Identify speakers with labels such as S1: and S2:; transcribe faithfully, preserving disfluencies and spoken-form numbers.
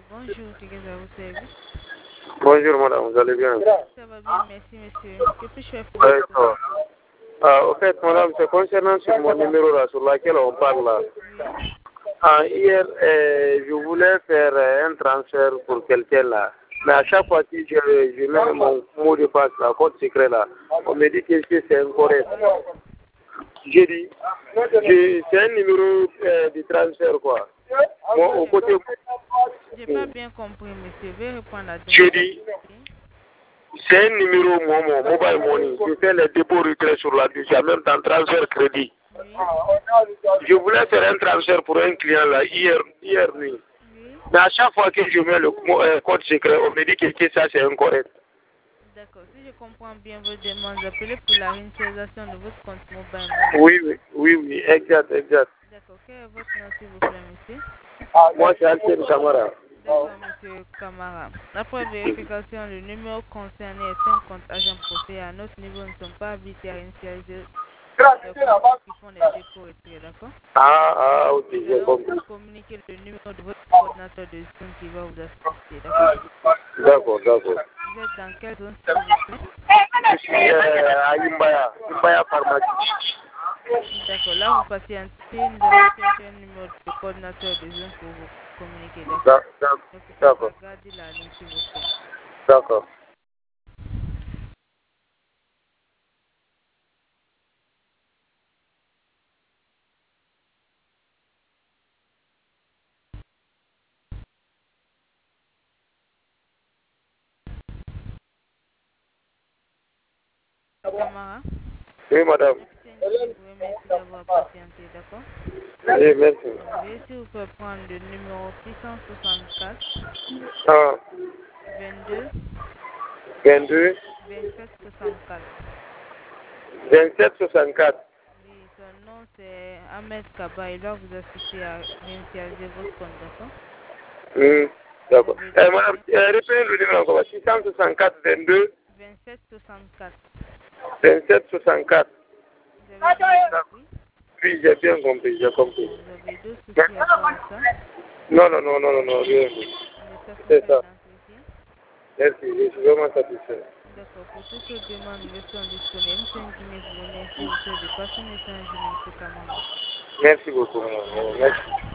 S1: Bonjour, que à vos services.
S2: Bonjour madame, vous allez bien?
S1: Ça va bien, merci monsieur. Que puis-je faire pour vous?
S2: D'accord. Ah, au fait, madame, c'est concernant sur mon numéro là, sur lequel on parle là.
S1: Oui.
S2: Ah, hier, euh, je voulais faire euh, un transfert pour quelqu'un là. Mais à chaque fois que je, je mets mon mot de passe, la code secret là, on me dit que c'est incorrect. J'ai dit, je- c'est un numéro euh, de transfert quoi. Moi, au côté.
S1: J'ai pas bien compris, monsieur. Veuillez répondre à la
S2: J'ai
S1: demande.
S2: dit, c'est un numéro Momo, mobile money. Je fais les dépôts retraits sur la bus, en même temps transfert crédit.
S1: Oui.
S2: Je voulais faire un transfert pour un client là, hier, hier nuit.
S1: Oui.
S2: Mais à chaque fois que je mets le mo- euh, code secret, on me dit que, que ça c'est incorrect.
S1: D'accord. Si je comprends bien vos demandes, appelez pour la réinitialisation de votre compte mobile money.
S2: Oui, oui, oui, oui, exact, exact.
S1: D'accord. Quel est votre nom, s'il vous plaît, monsieur?
S2: Moi c'est Alcine Camara.
S1: D'accord, monsieur Camara. Après vérification, le numéro concerné est un compte agent posté. À notre niveau, nous ne sommes pas habilités à initialiser les comptes qui font les dépôts et tout, d'accord?
S2: Ah, ah, ok,
S1: Nous
S2: j'ai
S1: allons
S2: compris.
S1: vous communiquer le numéro de votre coordinateur de Zoom qui va vous assister, d'accord?
S2: D'accord, d'accord.
S1: Vous êtes dans quelle zone, s'il vous plaît?
S2: Je suis euh, à Imbaya, Imbaya Pharmacie.
S1: D'accord, là vous patientez, nous allons chercher un numéro de coordinateur de Zoom pour vous communiquer, d'accord?
S2: D'ac- d'ac-
S1: Ne quittez pas,
S2: D'accord,
S1: gardez la ligne, s'il vous plaît.
S2: d'accord.
S1: Camara,
S2: Oui, madame.
S1: capitaine, je vous remercie d'avoir patienté, d'accord?
S2: Oui, merci.
S1: Veuillez s'il vous plaît prendre le numéro six cent soixante-quatre,
S2: Ah,
S1: vingt-deux,
S2: vingt-deux,
S1: vingt-sept, soixante-quatre.
S2: vingt-sept, soixante-quatre.
S1: Oui, son nom c'est Ahmed Kaba. Il va vous assister à réinitialiser votre compte, d'accord?
S2: Hmm,
S1: Vous
S2: d'accord.
S1: avez
S2: Eh,
S1: donc
S2: madame, euh, répétez le numéro encore. six cent soixante-quatre, vingt-deux,
S1: vingt-sept, soixante-quatre.
S2: vingt-sept, soixante-quatre.
S1: Vous avez bien compris?
S2: Oui, j'ai bien compris, j'ai compris.
S1: D'accord. Vous avez d'autres soucis à
S2: Merci.
S1: part à ça?
S2: Non, non, non, non, non, non, rien.
S1: On est
S2: C'est
S1: satisfait de
S2: ça.
S1: l'entretien?
S2: Merci, je suis vraiment satisfait.
S1: D'accord. Pour toute autre demande, nous restons disponibles. M. Nguime vous remercie. Vous souhaite de passer une excellente journée, M. Kamara.
S2: Merci beaucoup, madame.
S1: Merci
S2: Merci.
S1: beaucoup.